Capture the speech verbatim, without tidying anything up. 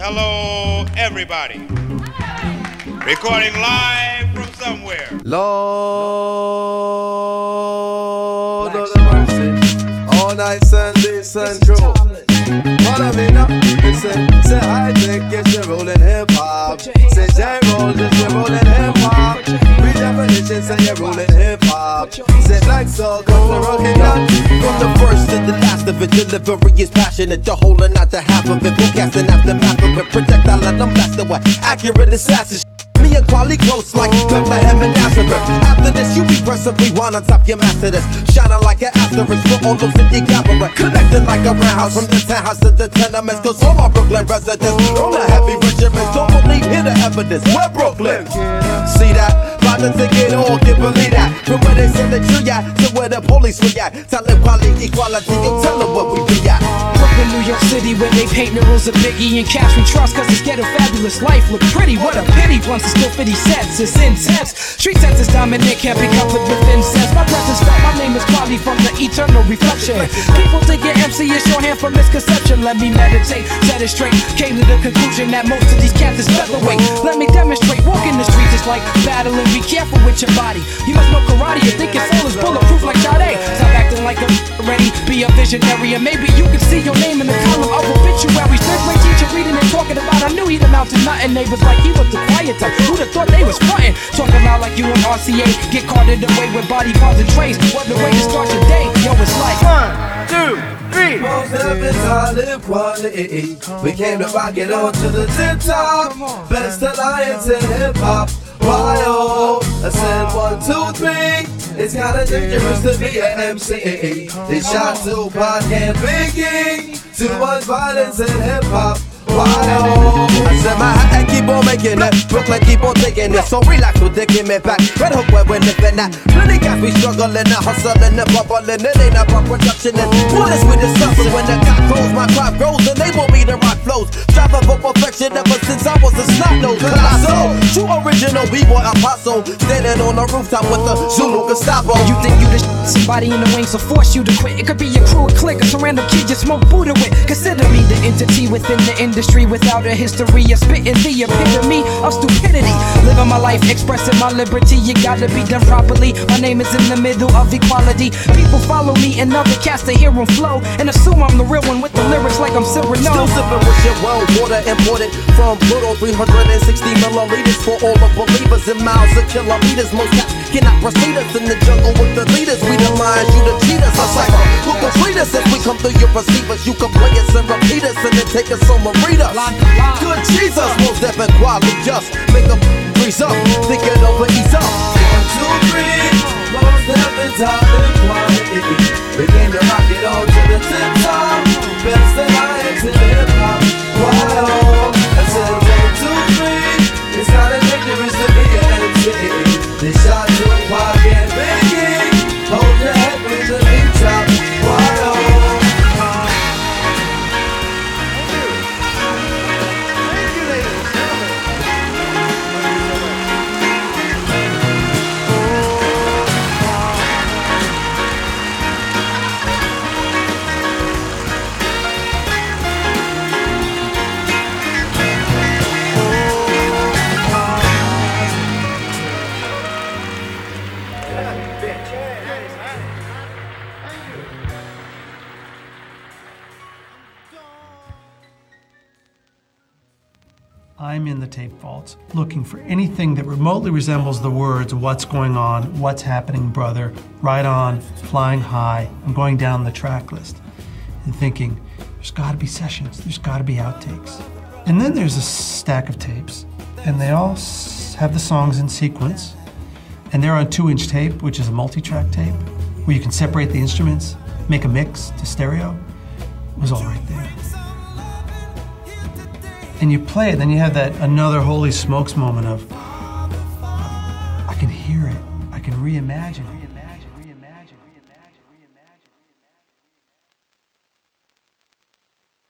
hello, everybody. Recording live from somewhere. Lord of the mercy. All night Sunday Central. Follow me now. Listen, say I think yes, you're rolling hip hop. Say J roll, yes, you're rolling hip hop. Redefinition, say you're rolling hip hop. Say like so, cause we're rocking up. From the first to the last of it, delivery is passionate. The whole and not the half of it. Forecasting aftermath of it. Projectile and I'm blast away. Accurate assassin. Me and quality close like Bethlehem and Nazareth. After this, you be pressing rewind on top your master this. Shining like an asterisk for all those in the cabaret. Connecting like a roundhouse from the townhouse to the tenements. Cause all my Brooklyn residents on a heavy regiment. Don't believe, hear the evidence. We're Brooklyn. See that? About to take it all, can't believe that. From where they send the tree at to where the police we at. Talent, quality, equality, you tell them what we be at. Brooklyn, New York City, where they paint murals of Biggie and cash we trust. Cause it's ghetto fabulous life look pretty. What a pity, once it's still fifty cents, it's intense. Street sense is dominant, can't be coupled with incense. My presence felt, my name is Quality from the eternal reflection. People think your M C is shorthand for misconception. Let me meditate, set it straight. Came to the conclusion that most of these cats is featherweight. Let me demonstrate, walking the streets is like battling. Be careful with your body. You must know karate, you think your soul is bulletproof like Sade. Stop acting like a ready, be a visionary. And maybe you can see your name in the column of obituaries. Third grade teacher reading and talking about, I knew he'd amount to nothing. Neighbors like he was the quiet type. Who'd have thought they was frontin'? Talking loud like you and R C A. Get carted away with body parts and trays. What the way to start your day? Yo, it's like one, two, three. Most of it's all in quality. We came to rock it on to the tip top. Best alliance in hip hop. Why oh, I said one, two, three. It's kinda dangerous to be an M C. They shot Tupac and Biggie. Too much violence in hip hop. Why oh, I said my hat and keep on making it. Brooklyn keep on taking it. So relax with the give me back. Red Hook where we're living at. Plenty guys we struggling and hustling and bubbling. It ain't about production and what is we discussing. When the cop grows, my crop grows and they want me to rock flows. Striving for perfection ever since I was a snot nose. Colosso, true original b-boy apostle. Standing on the rooftop with the Zulu Gestapo. You think you the sh- somebody in the wings will force you to quit. It could be your crew, a clique, or some random kid you smoke Buddha with. Consider me the entity within the industry without a history of spitting the epitome of stupidity. Living my life, expressing my liberty. You gotta be done properly. My name is in the middle of equality. People follow me and other cats to hear them flow and assume I'm the real one with the lyrics like I'm Cyrano. Still sipping with your well water imported from Pluto. Three hundred sixty milliliters for all the believers in miles of kilometers. Most cats cannot proceed us in the jungle with the leaders. We the lions, you the cheaters. A cipher who complete us as we come through your receivers. You can play us and repeat us and then take us on and read us. Good Jesus, most deaf and quality just make them freeze up, think it over, ease up. One, two, three, most deaf and quality. We came to rock it on to the tip top. Best alliance in hip hop. Wow, I said one, two, three. It's kinda dangerous to be an M C. They shot Tupac and Biggie. Hold your head with the beat drop. Wow. I'm in the tape vaults, looking for anything that remotely resembles the words, what's going on, what's happening, brother, right on, flying high. I'm going down the track list and thinking, there's gotta be sessions, there's gotta be outtakes. And then there's a stack of tapes, and they all have the songs in sequence, and they're on two inch tape, which is a multi-track tape, where you can separate the instruments, make a mix to stereo. It was all right there. And you play it, then you have that another holy smokes moment of, I can hear it, I can reimagine it.